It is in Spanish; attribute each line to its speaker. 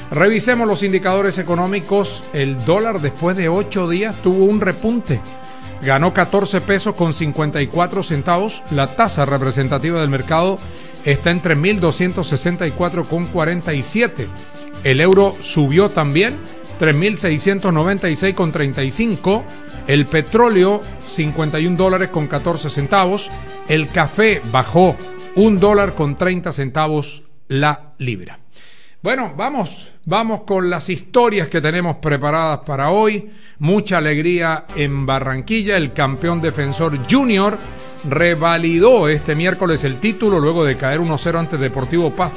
Speaker 1: Revisemos los indicadores económicos. El dólar después de 8 días tuvo un repunte. Ganó 14 pesos con 54 centavos. La tasa representativa del mercado está en 3.264,47. El euro subió también, 3.696,35. El petróleo, $51.14. El café bajó $1.30 la libra. Bueno, vamos con las historias que tenemos preparadas para hoy. Mucha alegría en Barranquilla. El campeón Defensor Junior revalidó este miércoles el título luego de caer 1-0 ante Deportivo Pasto